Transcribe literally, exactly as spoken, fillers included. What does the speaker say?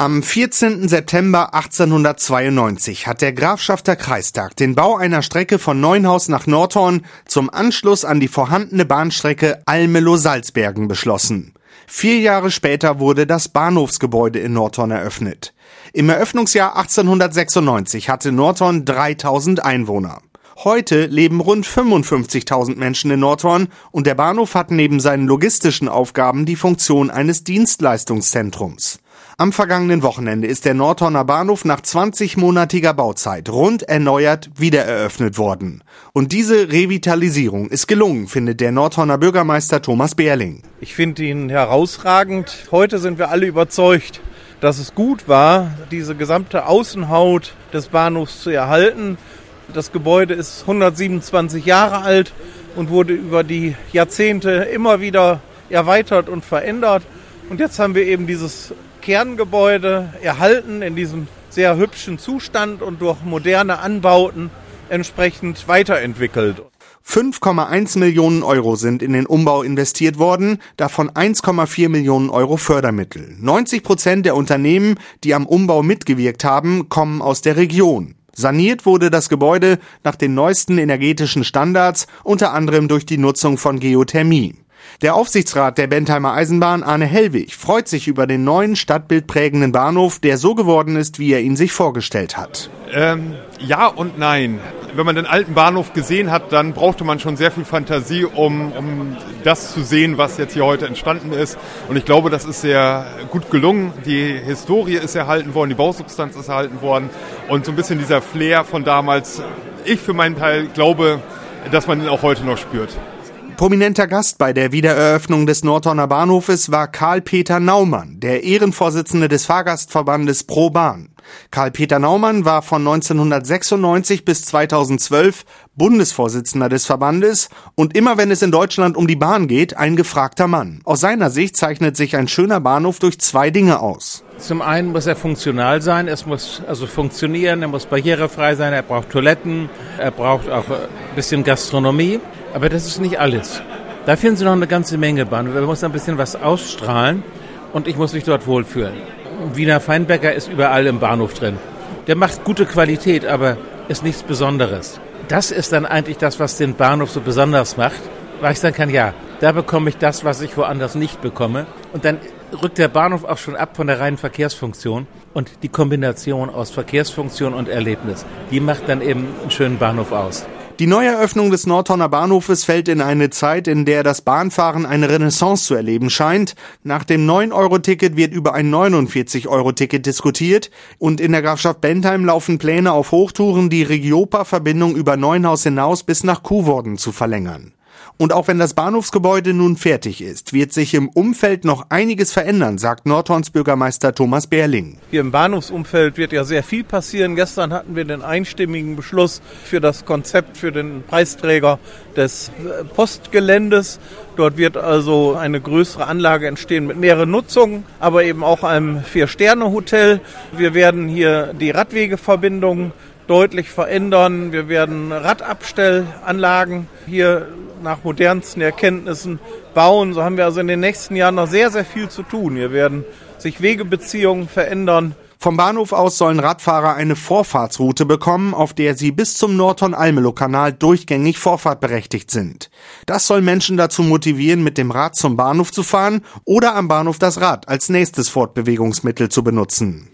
Am vierzehnten September achtzehnhundertzweiundneunzig hat der Grafschafter Kreistag den Bau einer Strecke von Neuenhaus nach Nordhorn zum Anschluss an die vorhandene Bahnstrecke Almelo-Salzbergen beschlossen. Vier Jahre später wurde das Bahnhofsgebäude in Nordhorn eröffnet. Im Eröffnungsjahr achtzehnhundertsechsundneunzig hatte Nordhorn dreitausend Einwohner. Heute leben rund fünfundfünfzigtausend Menschen in Nordhorn und der Bahnhof hat neben seinen logistischen Aufgaben die Funktion eines Dienstleistungszentrums. Am vergangenen Wochenende ist der Nordhorner Bahnhof nach zwanzigmonatiger Bauzeit rund erneuert wiedereröffnet worden. Und diese Revitalisierung ist gelungen, findet der Nordhorner Bürgermeister Thomas Behrling. Ich finde ihn herausragend. Heute sind wir alle überzeugt, dass es gut war, diese gesamte Außenhaut des Bahnhofs zu erhalten. Das Gebäude ist hundertsiebenundzwanzig Jahre alt und wurde über die Jahrzehnte immer wieder erweitert und verändert. Und jetzt haben wir eben dieses Kerngebäude erhalten in diesem sehr hübschen Zustand und durch moderne Anbauten entsprechend weiterentwickelt. fünf Komma eins Millionen Euro sind in den Umbau investiert worden, davon eins Komma vier Millionen Euro Fördermittel. neunzig Prozent der Unternehmen, die am Umbau mitgewirkt haben, kommen aus der Region. Saniert wurde das Gebäude nach den neuesten energetischen Standards, unter anderem durch die Nutzung von Geothermie. Der Aufsichtsrat der Bentheimer Eisenbahn, Arne Hellwig, freut sich über den neuen stadtbildprägenden Bahnhof, der so geworden ist, wie er ihn sich vorgestellt hat. Ähm, ja und nein. Wenn man den alten Bahnhof gesehen hat, dann brauchte man schon sehr viel Fantasie, um, um das zu sehen, was jetzt hier heute entstanden ist. Und ich glaube, das ist sehr gut gelungen. Die Historie ist erhalten worden, die Bausubstanz ist erhalten worden. Und so ein bisschen dieser Flair von damals, ich für meinen Teil glaube, dass man ihn auch heute noch spürt. Prominenter Gast bei der Wiedereröffnung des Nordhorner Bahnhofes war Karl-Peter Naumann, der Ehrenvorsitzende des Fahrgastverbandes Pro Bahn. Karl-Peter Naumann war von neunzehnhundertsechsundneunzig bis zweitausendzwölf Bundesvorsitzender des Verbandes und immer wenn es in Deutschland um die Bahn geht, ein gefragter Mann. Aus seiner Sicht zeichnet sich ein schöner Bahnhof durch zwei Dinge aus. Zum einen muss er funktional sein, es muss also funktionieren, er muss barrierefrei sein, er braucht Toiletten, er braucht auch ein bisschen Gastronomie. Aber das ist nicht alles. Da finden Sie noch eine ganze Menge Bahnhof. Man muss ein bisschen was ausstrahlen und ich muss mich dort wohlfühlen. Wiener Feinbäcker ist überall im Bahnhof drin. Der macht gute Qualität, aber ist nichts Besonderes. Das ist dann eigentlich das, was den Bahnhof so besonders macht, weil ich sagen kann, ja, da bekomme ich das, was ich woanders nicht bekomme. Und dann rückt der Bahnhof auch schon ab von der reinen Verkehrsfunktion. Und die Kombination aus Verkehrsfunktion und Erlebnis, die macht dann eben einen schönen Bahnhof aus. Die Neueröffnung des Nordhorner Bahnhofes fällt in eine Zeit, in der das Bahnfahren eine Renaissance zu erleben scheint. Nach dem neun Euro Ticket wird über ein neunundvierzig Euro Ticket diskutiert und in der Grafschaft Bentheim laufen Pläne auf Hochtouren, die Regiopa-Verbindung über Neuenhaus hinaus bis nach Kuhworden zu verlängern. Und auch wenn das Bahnhofsgebäude nun fertig ist, wird sich im Umfeld noch einiges verändern, sagt Nordhorns Bürgermeister Thomas Behrling. Hier im Bahnhofsumfeld wird ja sehr viel passieren. Gestern hatten wir den einstimmigen Beschluss für das Konzept für den Preisträger des Postgeländes. Dort wird also eine größere Anlage entstehen mit mehreren Nutzungen, aber eben auch einem Vier-Sterne-Hotel. Wir werden hier die Radwegeverbindungen deutlich verändern. Wir werden Radabstellanlagen hier nach modernsten Erkenntnissen bauen. So haben wir also in den nächsten Jahren noch sehr, sehr viel zu tun. Hier werden sich Wegebeziehungen verändern. Vom Bahnhof aus sollen Radfahrer eine Vorfahrtsroute bekommen, auf der sie bis zum Nordhorn-Almelo-Kanal durchgängig vorfahrtberechtigt sind. Das soll Menschen dazu motivieren, mit dem Rad zum Bahnhof zu fahren oder am Bahnhof das Rad als nächstes Fortbewegungsmittel zu benutzen.